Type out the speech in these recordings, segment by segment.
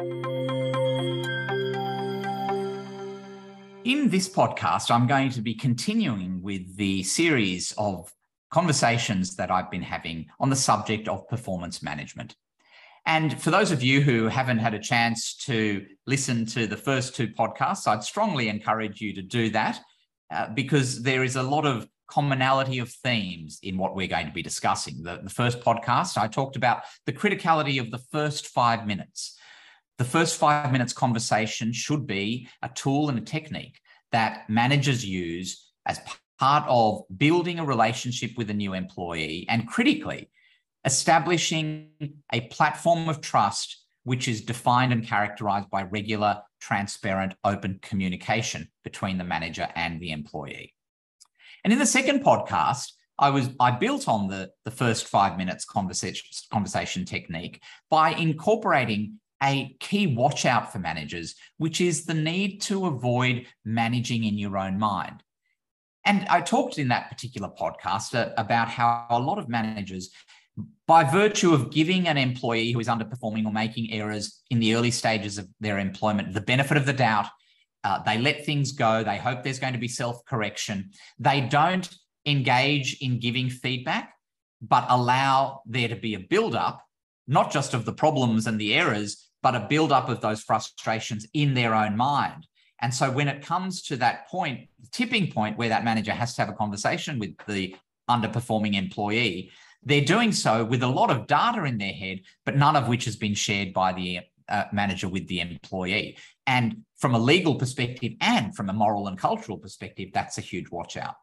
In this podcast, I'm going to be continuing with the series of conversations that I've been having on the subject of performance management. And for those of you who haven't had a chance to listen to the first two podcasts, I'd strongly encourage you to do that because there is a lot of commonality of themes in what we're going to be discussing. The first podcast, I talked about the criticality of the first 5 minutes. The first 5 minutes conversation should be a tool and a technique that managers use as part of building a relationship with a new employee and critically establishing a platform of trust which is defined and characterized by regular, transparent, open communication between the manager and the employee. And in the second podcast, I built on the first 5 minutes conversation technique by incorporating a key watch out for managers, which is the need to avoid managing in your own mind. And I talked in that particular podcast about how a lot of managers, by virtue of giving an employee who is underperforming or making errors in the early stages of their employment the benefit of the doubt, they let things go. They hope there's going to be self-correction. They don't engage in giving feedback, but allow there to be a build-up, not just of the problems and the errors, but a build-up of those frustrations in their own mind. And so when it comes to that point, the tipping point where that manager has to have a conversation with the underperforming employee, they're doing so with a lot of data in their head, but none of which has been shared by the manager with the employee. And from a legal perspective and from a moral and cultural perspective, that's a huge watch out.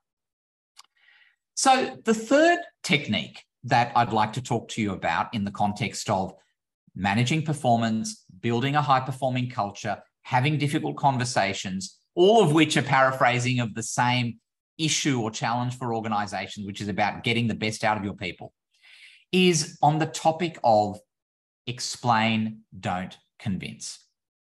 So the third technique that I'd like to talk to you about in the context of managing performance, building a high-performing culture, having difficult conversations, all of which are paraphrasing of the same issue or challenge for organizations, which is about getting the best out of your people, is on the topic of explain, don't convince.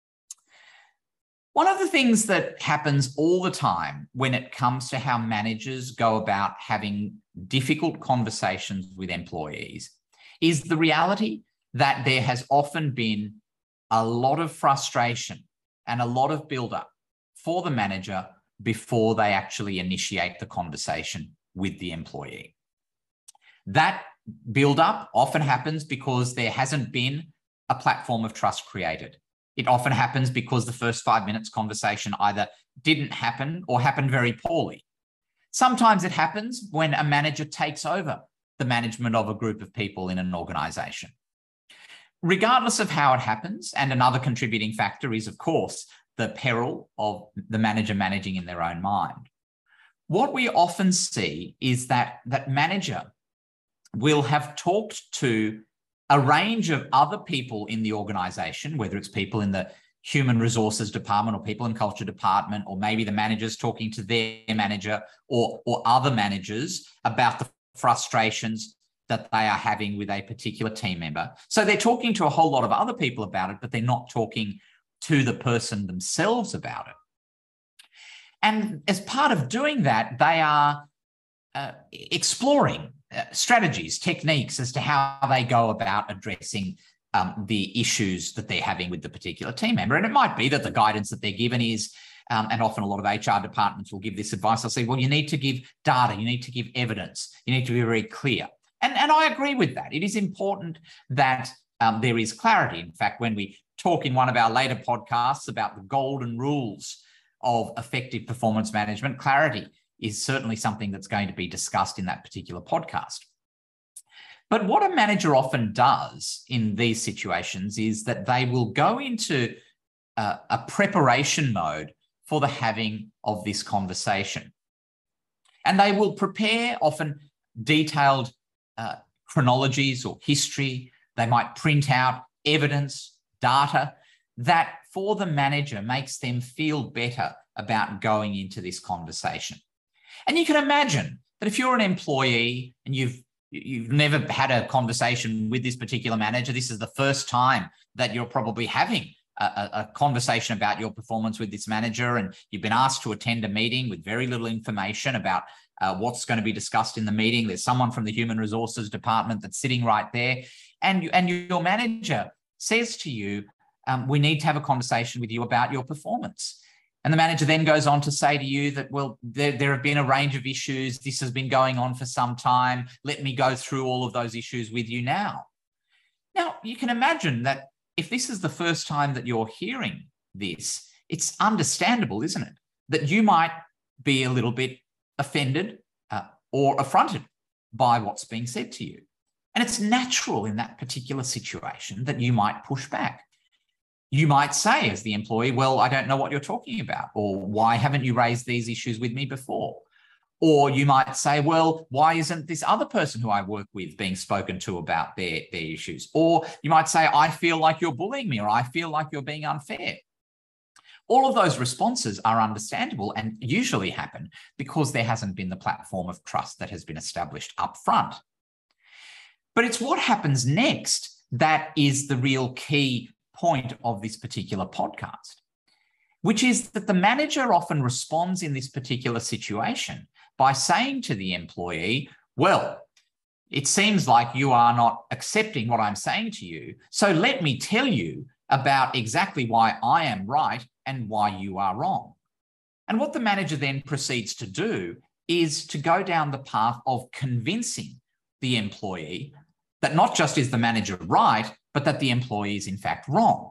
One of the things that happens all the time when it comes to how managers go about having difficult conversations with employees is the reality that there has often been a lot of frustration and a lot of build-up for the manager before they actually initiate the conversation with the employee. That build-up often happens because there hasn't been a platform of trust created. It often happens because the first 5 minutes conversation either didn't happen or happened very poorly. Sometimes it happens when a manager takes over the management of a group of people in an organization. Regardless of how it happens, and another contributing factor is, of course, the peril of the manager managing in their own mind. What we often see is that manager will have talked to a range of other people in the organization, whether it's people in the human resources department or people in culture department, or maybe the manager's talking to their manager or other managers about the frustrations that they are having with a particular team member. So they're talking to a whole lot of other people about it, but they're not talking to the person themselves about it. And as part of doing that, they are exploring strategies, techniques as to how they go about addressing the issues that they're having with the particular team member. And it might be that the guidance that they're given is, and often a lot of HR departments will give this advice. They'll say, well, you need to give data, you need to give evidence, you need to be very clear. And I agree with that. It is important that there is clarity. In fact, when we talk in one of our later podcasts about the golden rules of effective performance management, clarity is certainly something that's going to be discussed in that particular podcast. But what a manager often does in these situations is that they will go into a preparation mode for the having of this conversation. And they will prepare often detailed chronologies or history. They might print out evidence, data that for the manager makes them feel better about going into this conversation. And you can imagine that if you're an employee and you've never had a conversation with this particular manager, this is the first time that you're probably having a conversation about your performance with this manager, and you've been asked to attend a meeting with very little information about what's going to be discussed in the meeting. There's someone from the human resources department that's sitting right there, and your manager says to you, we need to have a conversation with you about your performance. And the manager then goes on to say to you that, well, there have been a range of issues. This has been going on for some time. Let me go through all of those issues with you now. Now, you can imagine that if this is the first time that you're hearing this, it's understandable, isn't it, that you might be a little bit offended or affronted by what's being said to you. And it's natural in that particular situation that you might push back. You might say as the employee, well, I don't know what you're talking about, or why haven't you raised these issues with me before? Or you might say, well, why isn't this other person who I work with being spoken to about their issues? Or you might say, I feel like you're bullying me, or I feel like you're being unfair. All of those responses are understandable and usually happen because there hasn't been the platform of trust that has been established up front. But it's what happens next that is the real key point of this particular podcast, which is that the manager often responds in this particular situation by saying to the employee, well, it seems like you are not accepting what I'm saying to you, so let me tell you about exactly why I am right and why you are wrong. And what the manager then proceeds to do is to go down the path of convincing the employee that not just is the manager right, but that the employee is in fact wrong.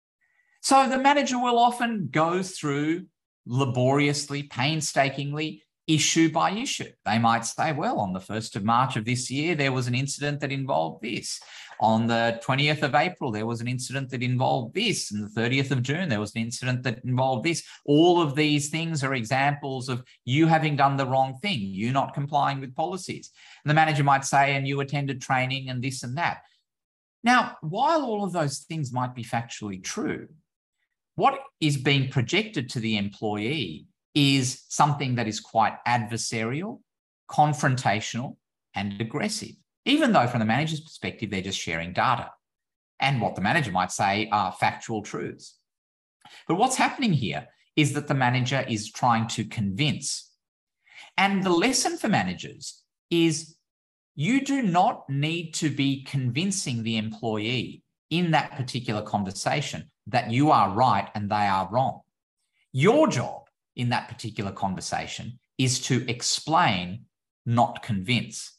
So the manager will often go through laboriously, painstakingly, issue by issue. They might say, well, on the 1st of March of this year, there was an incident that involved this. On the 20th of April, there was an incident that involved this. And the 30th of June, there was an incident that involved this. All of these things are examples of you having done the wrong thing, you not complying with policies. And the manager might say, and you attended training and this and that. Now, while all of those things might be factually true, what is being projected to the employee is something that is quite adversarial, confrontational, and aggressive, even though from the manager's perspective, they're just sharing data. And what the manager might say are factual truths. But what's happening here is that the manager is trying to convince. And the lesson for managers is you do not need to be convincing the employee in that particular conversation that you are right and they are wrong. Your job in that particular conversation is to explain, not convince.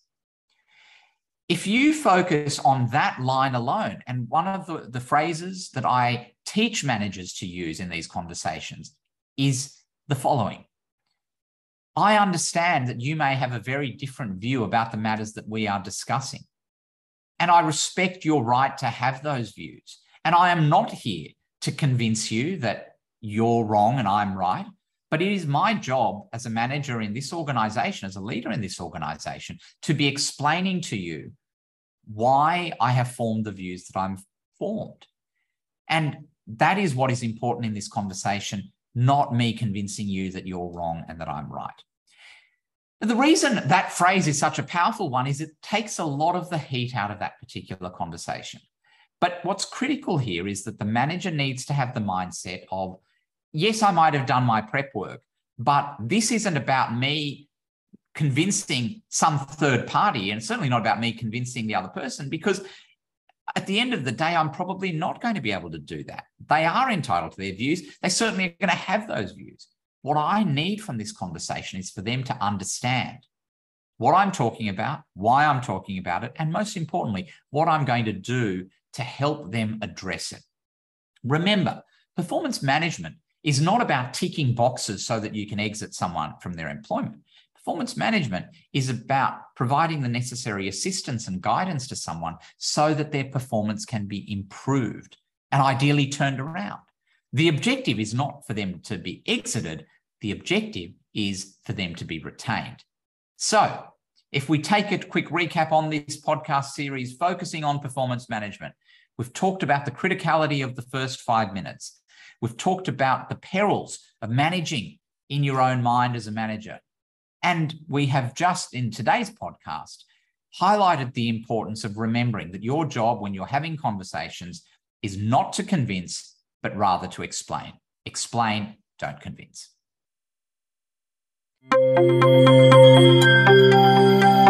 If you focus on that line alone, and one of the phrases that I teach managers to use in these conversations is the following. I understand that you may have a very different view about the matters that we are discussing, and I respect your right to have those views. And I am not here to convince you that you're wrong and I'm right, but it is my job as a manager in this organization, as a leader in this organization, to be explaining to you why I have formed the views that I'm formed. And that is what is important in this conversation, not me convincing you that you're wrong and that I'm right. And the reason that phrase is such a powerful one is it takes a lot of the heat out of that particular conversation. But what's critical here is that the manager needs to have the mindset of, yes, I might have done my prep work, but this isn't about me convincing some third party, and it's certainly not about me convincing the other person, because at the end of the day, I'm probably not going to be able to do that. They are entitled to their views. They certainly are going to have those views. What I need from this conversation is for them to understand what I'm talking about, why I'm talking about it, and most importantly, what I'm going to do to help them address it. Remember, performance management is not about ticking boxes so that you can exit someone from their employment. Performance management is about providing the necessary assistance and guidance to someone so that their performance can be improved and ideally turned around. The objective is not for them to be exited. The objective is for them to be retained. So if we take a quick recap on this podcast series focusing on performance management, we've talked about the criticality of the first 5 minutes. We've talked about the perils of managing in your own mind as a manager. And we have just in today's podcast highlighted the importance of remembering that your job when you're having conversations is not to convince, but rather to explain. Explain, don't convince.